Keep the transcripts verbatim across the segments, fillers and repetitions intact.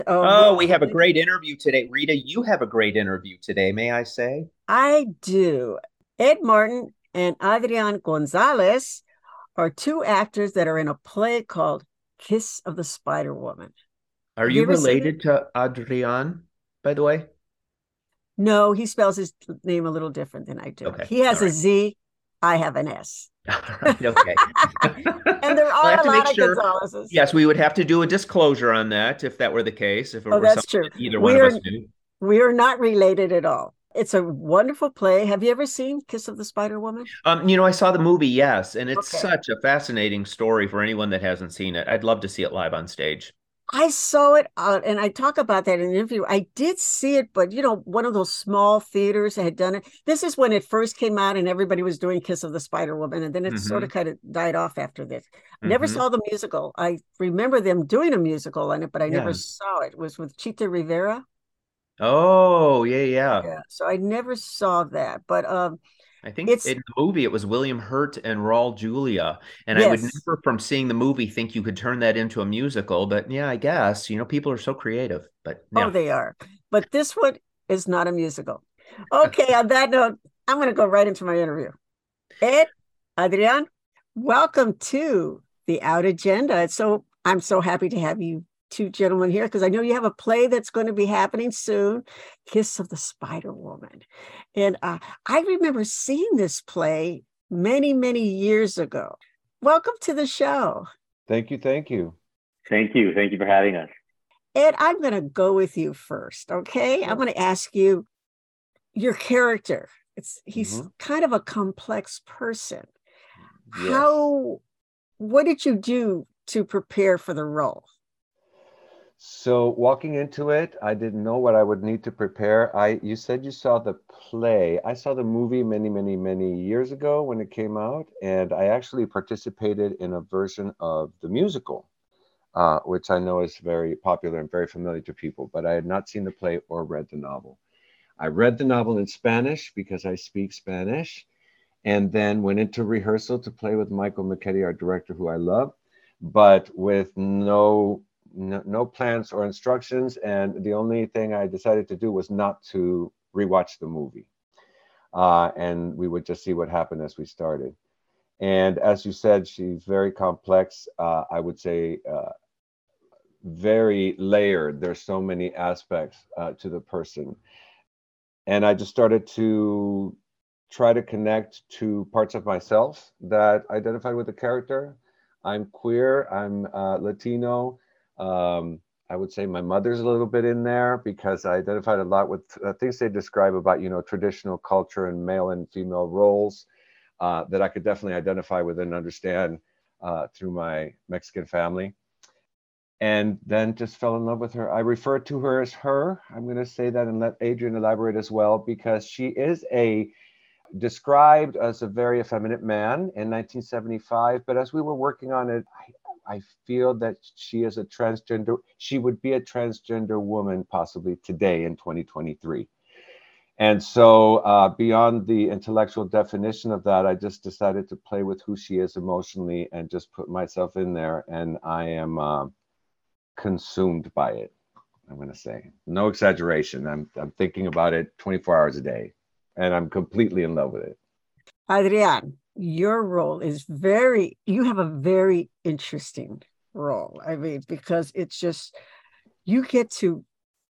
Oh, Oh, we Rita, have a great interview today. Rita, you have a great interview today, may I say? I do. Ed Martin and Adrian Gonzalez are two actors that are in a play called Kiss of the Spider Woman. Are Have you you ever seen it? related to Adrian, by the way? No, he spells his name a little different than I do. Okay. He All has a right. Z, I have an S. All right. Okay. And there I are have a to make lot of sure. Gonzalez's. Yes, we would have to do a disclosure on that if that were the case, if it Oh, were that's something true. that either one We of are us knew. we are not related at all. It's a wonderful play. Have you ever seen Kiss of the Spider Woman? Um, you know, I saw the movie, yes, and it's Okay. such a fascinating story for anyone that hasn't seen it. I'd love to see it live on stage. I saw it, uh, and I talk about that in an interview. I did see it, but you know, one of those small theaters that had done it. This is when it first came out, and everybody was doing Kiss of the Spider Woman, and then it sort of Hmm. kind of died off after this. Never Hmm. saw the musical. I remember them doing a musical on it, but I never Yeah. saw it. It was with Chita Rivera. Oh, yeah, yeah. Yeah, so I never saw that. But um, I think it's in the movie it was William Hurt and Raul Julia. And I would yes. never, from seeing the movie, think you could turn that into a musical. But yeah, I guess, you know, people are so creative. But Oh, yeah. they are. But this one is not a musical. Okay, on that note, I'm going to go right into my interview. Ed, Adrian, welcome to the Out Agenda. So I'm so happy to have you two gentlemen here because I know you have a play that's going to be happening soon, Kiss of the Spider Woman. And uh, I remember seeing this play many, many years ago. Welcome to the show. Thank you. Thank you. Thank you. Thank you for having us. Ed, I'm going to go with you first, okay? I'm Sure. going to ask you your character. It's he's Hmm. kind of a complex person. Yes. How what did you do to prepare for the role? So walking into it, I didn't know what I would need to prepare. I You said you saw the play. I saw the movie many, many, many years ago when it came out, and I actually participated in a version of the musical, uh, which I know is very popular and very familiar to people, but I had not seen the play or read the novel. I read the novel in Spanish because I speak Spanish, and then went into rehearsal to play with Michael McKetty, our director, who I love, but with no, no no plans or instructions. And the only thing I decided to do was not to rewatch the movie, uh, and we would just see what happened as we started. And as you said, she's very complex. Uh, I would say uh, very layered. There's so many aspects uh, to the person, and I just started to try to connect to parts of myself that identified with the character. I'm queer, I'm uh, Latino. Um, I would say my mother's a little bit in there because I identified a lot with uh, things they describe about, you know, traditional culture and male and female roles uh, that I could definitely identify with and understand uh, through my Mexican family. And then just fell in love with her. I refer to her as her. I'm going to say that and let Adrian elaborate as well because she is a described as a very effeminate man in nineteen seventy-five, but as we were working on it, I, I feel that she is a transgender. She would be a transgender woman possibly today in twenty twenty-three. And so, uh, beyond the intellectual definition of that, I just decided to play with who she is emotionally and just put myself in there. And I am uh, consumed by it. I'm going to say, no exaggeration. I'm I'm thinking about it twenty-four hours a day, and I'm completely in love with it. Adrian, your role is very you have a very interesting role. I mean, because it's just you get to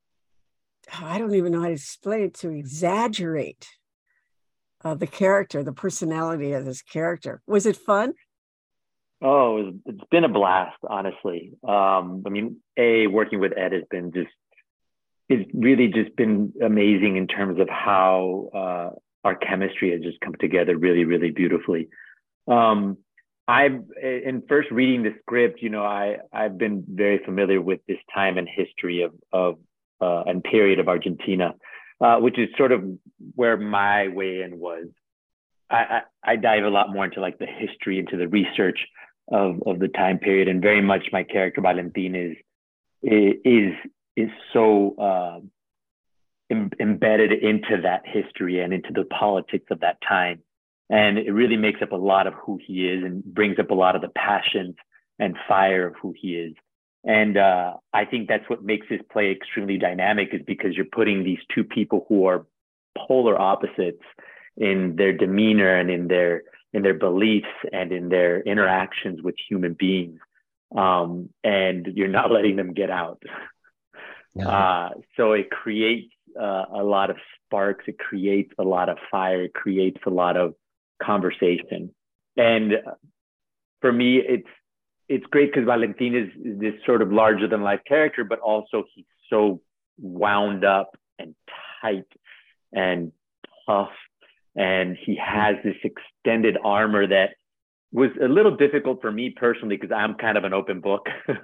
I don't even know how to explain it to exaggerate uh, the character, the personality of this character. Was it fun? Oh, it was, it's been a blast, honestly. Um, I mean, a working with Ed has been just it's really just been amazing in terms of how uh, our chemistry has just come together really, really beautifully. Um, I've in first reading the script, you know, I I've been very familiar with this time and history of of uh, and period of Argentina, uh, which is sort of where my way in was. I, I, I dive a lot more into like the history, into the research of of the time period, and very much my character Valentin is is is so uh, em- embedded into that history and into the politics of that time, and it really makes up a lot of who he is and brings up a lot of the passion and fire of who he is. And uh, I think that's what makes this play extremely dynamic, is because you're putting these two people who are polar opposites in their demeanor and in their in their beliefs and in their interactions with human beings, um, and you're not letting them get out. Uh, so it creates uh, a lot of sparks. It creates a lot of fire. It creates a lot of conversation. And for me, it's it's great because Valentin is, is this sort of larger than life character, but also he's so wound up and tight and tough. And he has this extended armor that was a little difficult for me personally, because I'm kind of an open book.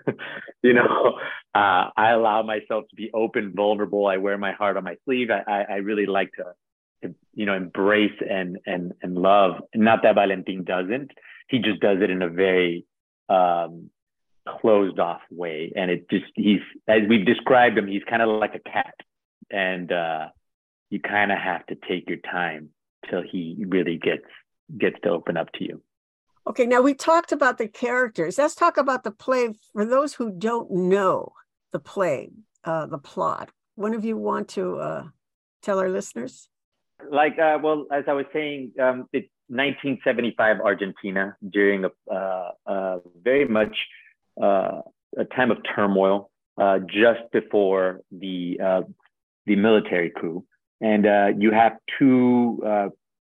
you know, uh, I allow myself to be open, vulnerable. I wear my heart on my sleeve. I, I, I really like to, to, you know, embrace and, and, and love. Not that Valentin doesn't. He just does it in a very um, closed off way. And it just, he's, as we've described him, he's kind of like a cat. And uh, you kind of have to take your time till he really gets, gets to open up to you. Okay, now we talked about the characters. Let's talk about the play for those who don't know the play, uh, the plot. One of you want to uh, tell our listeners? Like, uh, well, as I was saying, um, it's nineteen seventy-five Argentina, during a uh, uh, very much uh, a time of turmoil, uh, just before the uh, the military coup, and uh, you have two uh,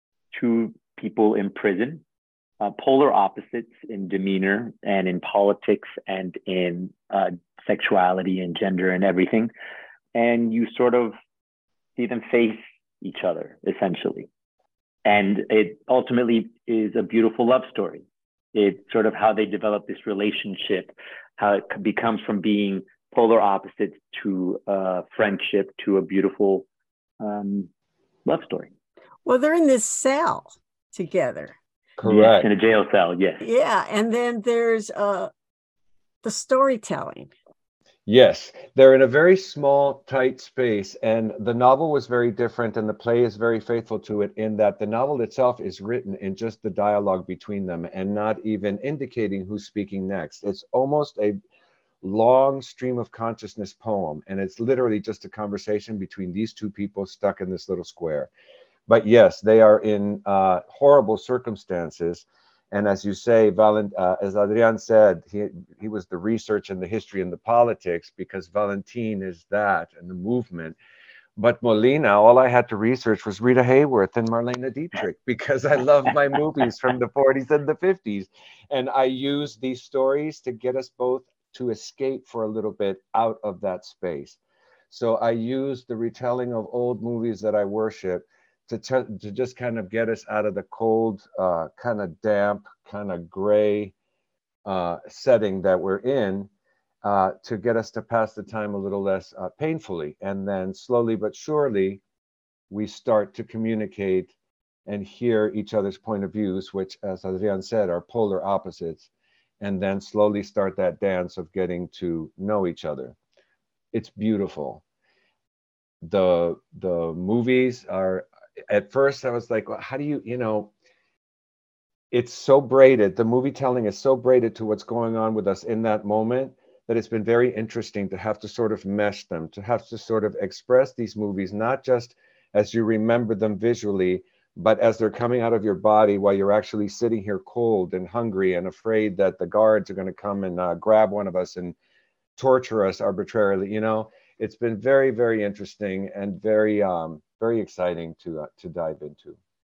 two people in prison. Uh, polar opposites in demeanor and in politics and in uh, sexuality and gender and everything. And you sort of see them face each other, essentially. And it ultimately is a beautiful love story. It's sort of how they develop this relationship, how it becomes from being polar opposites to uh, friendship to a beautiful um, love story. Well, they're in this cell together. Correct. Yes, in a jail cell, yes. Yeah, and then there's uh, the storytelling. Yes, they're in a very small, tight space, and the novel was very different, and the play is very faithful to it in that the novel itself is written in just the dialogue between them and not even indicating who's speaking next. It's almost a long stream of consciousness poem, and it's literally just a conversation between these two people stuck in this little square. But yes, they are in uh, horrible circumstances. And as you say, Valent, uh, as Adrian said, he, he was the research and the history and the politics, because Valentin is that and the movement. But Molina, all I had to research was Rita Hayworth and Marlene Dietrich, because I love my movies from the forties and the fifties. And I use these stories to get us both to escape for a little bit out of that space. So I use the retelling of old movies that I worship To, t- to just kind of get us out of the cold, uh, kind of damp, kind of gray uh, setting that we're in, uh, to get us to pass the time a little less uh, painfully. And then slowly but surely, we start to communicate and hear each other's point of views, which, as Adrian said, are polar opposites, and then slowly start that dance of getting to know each other. It's beautiful. The, the movies are, at first I was like, well, how do you, you know, it's so braided. The movie telling is so braided to what's going on with us in that moment that it's been very interesting to have to sort of mesh them, to have to sort of express these movies, not just as you remember them visually, but as they're coming out of your body while you're actually sitting here cold and hungry and afraid that the guards are going to come and uh, grab one of us and torture us arbitrarily. You know, it's been very, very interesting and very, um, very exciting to uh, to dive into.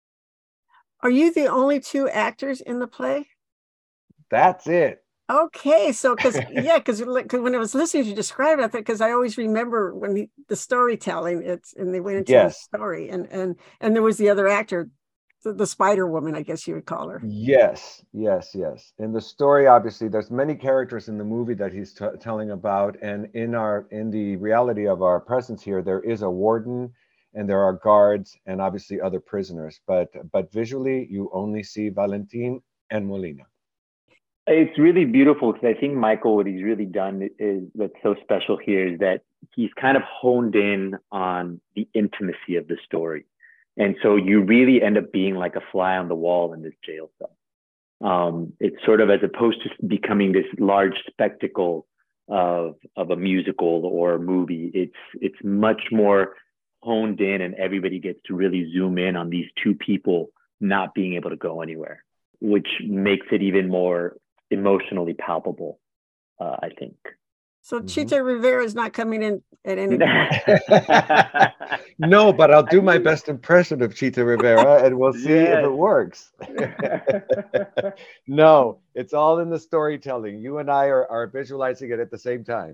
Are you the only two actors in the play? That's it. Okay, so because yeah, because when I was listening to you describe it, I thought, because I always remember when he, the storytelling, it's and they went into Yes. the story, and and and there was the other actor, the, the Spider Woman, I guess you would call her. Yes, yes, yes. In the story, obviously, there's many characters in the movie that he's t- telling about, and in our in the reality of our presence here, there is a warden, and there are guards, and obviously other prisoners. But but visually, you only see Valentin and Molina. It's really beautiful, because I think Michael, what he's really done is that's so special here is that he's kind of honed in on the intimacy of the story. And so you really end up being like a fly on the wall in this jail cell. Um, it's sort of, as opposed to becoming this large spectacle of of a musical or a movie. It's it's much more honed in, and everybody gets to really zoom in on these two people not being able to go anywhere, which makes it even more emotionally palpable, uh, I think. So Mhm. Chita Rivera is not coming in at any point. No, but I'll do my best impression of Chita Rivera and we'll see if Yes. it works. No, it's all in the storytelling. You and I are, are visualizing it at the same time.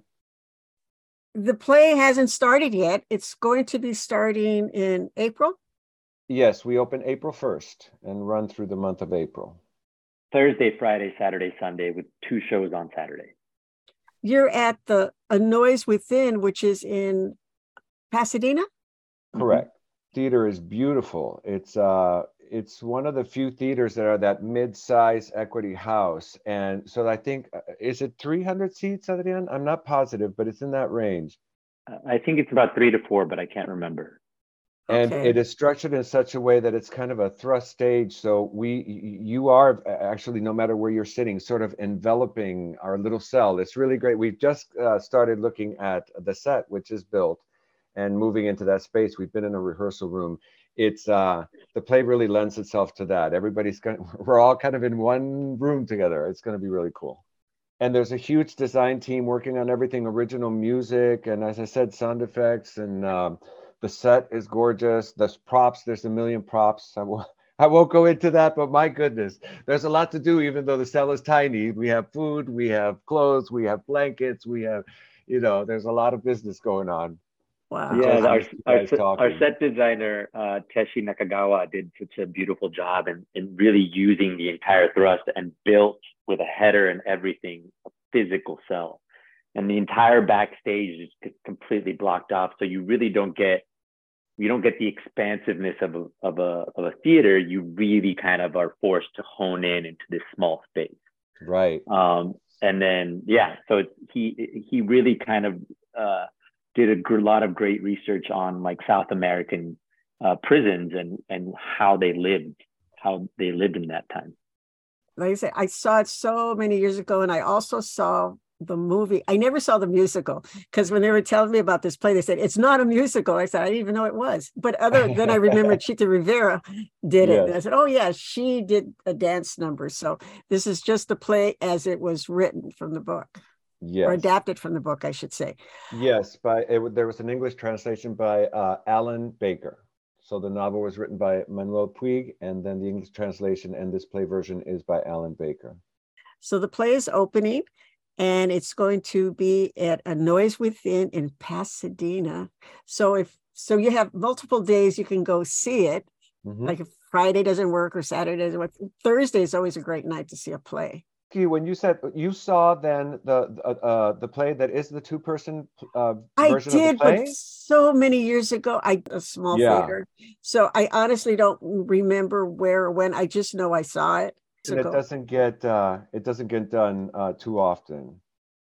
The play hasn't started yet. It's going to be starting in April. Yes, we open April first and run through the month of April. Thursday, Friday, Saturday, Sunday, with two shows on Saturday. You're at the A Noise Within, which is in Pasadena. Correct. Theater is beautiful. It's uh it's one of the few theaters that are that mid-size equity house. And so I think, uh, is it three hundred seats, Adrian? I'm not positive, but it's in that range. Uh, I think it's about three to four, but I can't remember. And Okay. it is structured in such a way that it's kind of a thrust stage. So we, y- you are actually, no matter where you're sitting, sort of enveloping our little cell. It's really great. We've just uh, started looking at the set, which is built, and moving into that space. We've been in a rehearsal room. It's uh, the play really lends itself to that. Everybody's going, we're all kind of in one room together. It's going to be really cool. And there's a huge design team working on everything, original music, and as I said, sound effects, and um, the set is gorgeous. There's props. There's a million props. I won't, I won't go into that, but my goodness, there's a lot to do, even though the cell is tiny. We have food, we have clothes, we have blankets, we have, you know, there's a lot of business going on. Wow. Yeah, Just our you our, guys set- our talking. set designer, uh, Teshi Nakagawa, did such a beautiful job in, in really using the entire thrust and built with a header and everything, a physical cell. And the entire backstage is c- completely blocked off. So you really don't get, you don't get the expansiveness of a, of a, of a theater. You really kind of are forced to hone in into this small space. Right. Um, and then, yeah, so it's, he, he really kind of, uh, did a gr- lot of great research on like South American uh, prisons and, and how they lived, how they lived in that time. Like I said, I saw it so many years ago, and I also saw the movie. I never saw the musical because when they were telling me about this play, they said it's not a musical. I said I didn't even know it was. But other then I remember Chita Rivera did it, and I Yes. said, oh yeah, she did a dance number. So this is just the play as it was written from the book, or Yes. adapted from the book, I should say. Yes. By it, w- there was an English translation by uh, Alan Baker. So the novel was written by Manuel Puig, and then the English translation and this play version is by Alan Baker. So the play is opening, and it's going to be at A Noise Within in Pasadena. So if so, you have multiple days you can go see it. Mhm. Like if Friday doesn't work or Saturday doesn't work, Thursday is always a great night to see a play. You, when you said you saw then the uh, uh, the play that is the two person uh, I version of the did, but play. so many years ago, I a small Yeah. theater. So I honestly don't remember where or when. I just know I saw it. And it ago. doesn't get uh, it doesn't get done uh, too often.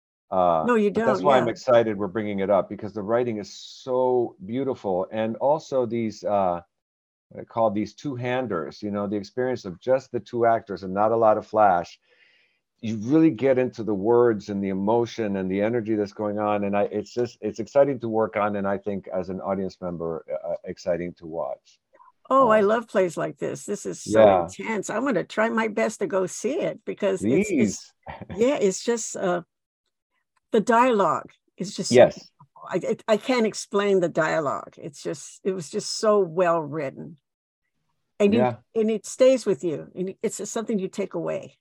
Uh, No, you but that's don't, why I'm yeah. excited we're bringing it up, because the writing is so beautiful, and also these uh, what I call these two-handers. You know, the experience of just the two actors and not a lot of flash. You really get into the words and the emotion and the energy that's going on, and I it's just it's exciting to work on, and I think as an audience member, uh, exciting to watch. Oh, I Um, love plays like this. This is so Yeah, intense. I'm going to try my best to go see it because it's it's please. yeah, it's just uh the dialogue is just so Yes. beautiful. I it, I can't explain the dialogue. It's just it was just so well written, and you Yeah. and it stays with you, and it's just something you take away.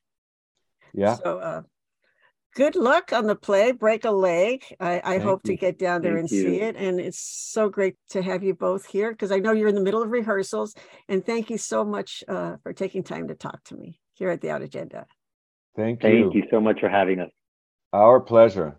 Yeah. So uh, good luck on the play. Break a leg. I, I Thank hope to you. get down there Thank and see you. it. And it's so great to have you both here because I know you're in the middle of rehearsals. And thank you so much uh, for taking time to talk to me here at the Out Agenda. Thank Thank you. you so much for having us. Our pleasure.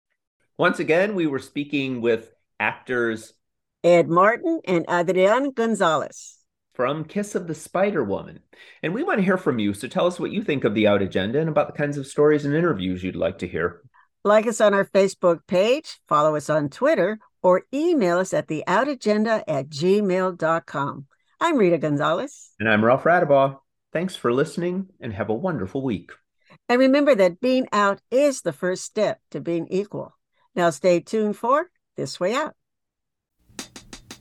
Once again, we were speaking with actors Ed Martin and Adrian Gonzalez from Kiss of the Spider Woman. And we want to hear from you, so tell us what you think of the Out Agenda and about the kinds of stories and interviews you'd like to hear. Like us on our Facebook page, follow us on Twitter, or email us at the out agenda at gmail dot com. I'm Rita Gonzalez. And I'm Ralph Radabaugh. Thanks for listening and have a wonderful week. And remember that being out is the first step to being equal. Now stay tuned for This Way Out.